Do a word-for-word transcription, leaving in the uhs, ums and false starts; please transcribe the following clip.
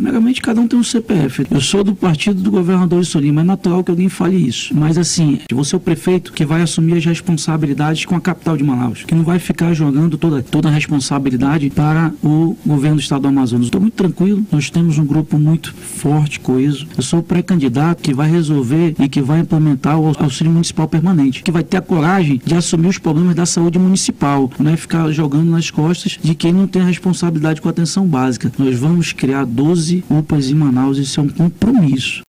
Primeiramente, cada um tem um C P F. Eu sou do partido do governador Wilson Lima, é natural que alguém fale isso. Mas assim, você é o prefeito que vai assumir as responsabilidades com a capital de Manaus, que não vai ficar jogando toda, toda a responsabilidade para o governo do estado do Amazonas. Estou muito tranquilo, nós temos um grupo muito forte, coeso. Eu sou o pré-candidato que vai resolver e que vai implementar o auxílio municipal permanente, que vai ter a coragem de assumir os problemas da saúde municipal, não é ficar jogando nas costas de quem não tem a responsabilidade com a atenção básica. Nós vamos criar doze U P As em Manaus, isso é um compromisso.